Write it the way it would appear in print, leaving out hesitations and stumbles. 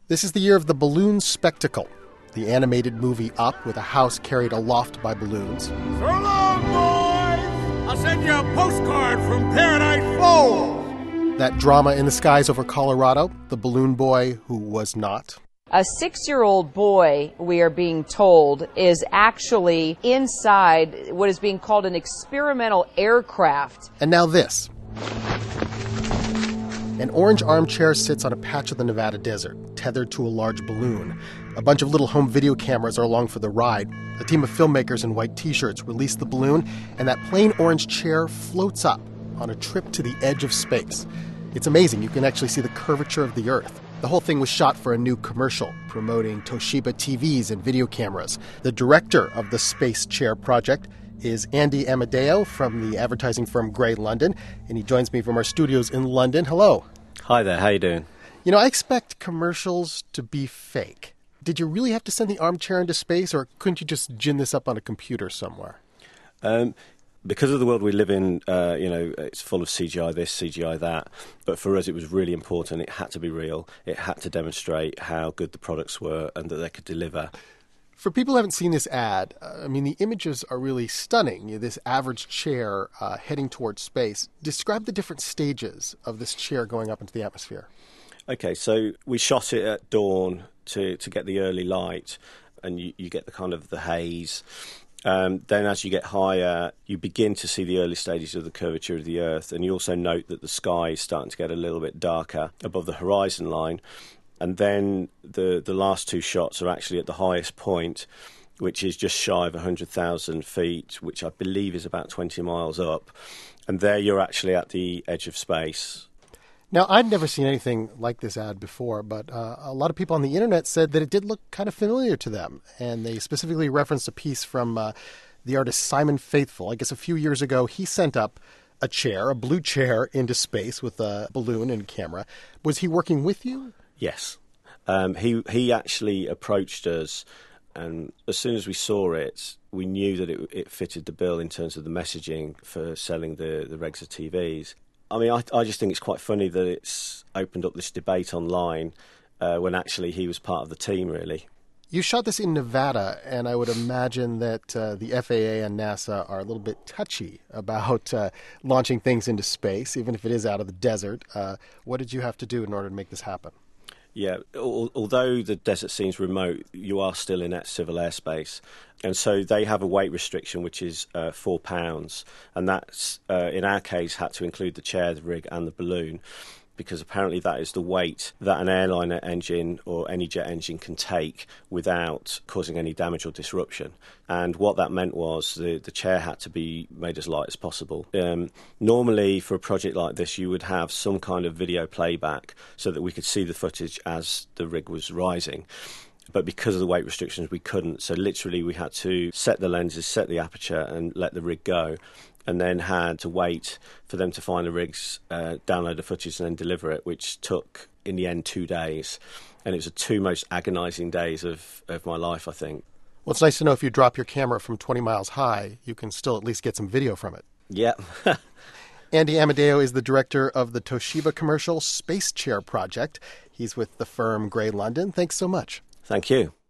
This is the year of the balloon spectacle, the animated movie Up with a house carried aloft by balloons. So long, boys! I'll send you a postcard from Paradise Falls. That drama in the skies over Colorado, the balloon boy who was not. A 6-year-old boy, we are being told, is actually inside what is being called an experimental aircraft. And now this. An orange armchair sits on a patch of the Nevada desert, tethered to a large balloon. A bunch of little home video cameras are along for the ride. A team of filmmakers in white T-shirts release the balloon, and that plain orange chair floats up on a trip to the edge of space. It's amazing. You can actually see the curvature of the Earth. The whole thing was shot for a new commercial promoting Toshiba TVs and video cameras. The director of the Space Chair project is Andy Amadeo from the advertising firm Grey London, and he joins me from our studios in London. Hello. Hi there, how you doing? You know, I expect commercials to be fake. Did you really have to send the armchair into space, or couldn't you just gin this up on a computer somewhere? Because of the world we live in, it's full of CGI this, CGI that. But for us, it was really important. It had to be real. It had to demonstrate how good the products were and that they could deliver. For people who haven't seen this ad, the images are really stunning. This average chair heading towards space. Describe the different stages of this chair going up into the atmosphere. Okay, so we shot it at dawn to get the early light, and you get the kind of the haze. Then as you get higher, you begin to see the early stages of the curvature of the Earth, and you also note that the sky is starting to get a little bit darker above the horizon line. And then the last two shots are actually at the highest point, which is just shy of 100,000 feet, which I believe is about 20 miles up. And there you're actually at the edge of space. Now, I'd never seen anything like this ad before, but a lot of people on the internet said that it did look kind of familiar to them. And they specifically referenced a piece from the artist Simon Faithfull. I guess a few years ago, he sent up a chair, a blue chair, into space with a balloon and camera. Was he working with you? Yes. He actually approached us, and as soon as we saw it, we knew that it fitted the bill in terms of the messaging for selling the Regza TVs. I just think it's quite funny that it's opened up this debate online when actually he was part of the team, really. You shot this in Nevada, and I would imagine that the FAA and NASA are a little bit touchy about launching things into space, even if it is out of the desert. What did you have to do in order to make this happen? Yeah, although the desert seems remote, you are still in that civil airspace. And so they have a weight restriction, which is 4 pounds. And that's, in our case, had to include the chair, the rig and the balloon, because apparently that is the weight that an airliner engine or any jet engine can take without causing any damage or disruption. And what that meant was the chair had to be made as light as possible. Normally, for a project like this, you would have some kind of video playback so that we could see the footage as the rig was rising. But because of the weight restrictions, we couldn't. So literally, we had to set the lenses, set the aperture, and let the rig go. And then had to wait for them to find the rigs, download the footage and then deliver it, which took, in the end, 2 days. And it was the two most agonising days of my life, I think. Well, it's nice to know if you drop your camera from 20 miles high, you can still at least get some video from it. Yeah. Andy Amadeo is the director of the Toshiba commercial Space Chair project. He's with the firm Grey London. Thanks so much. Thank you.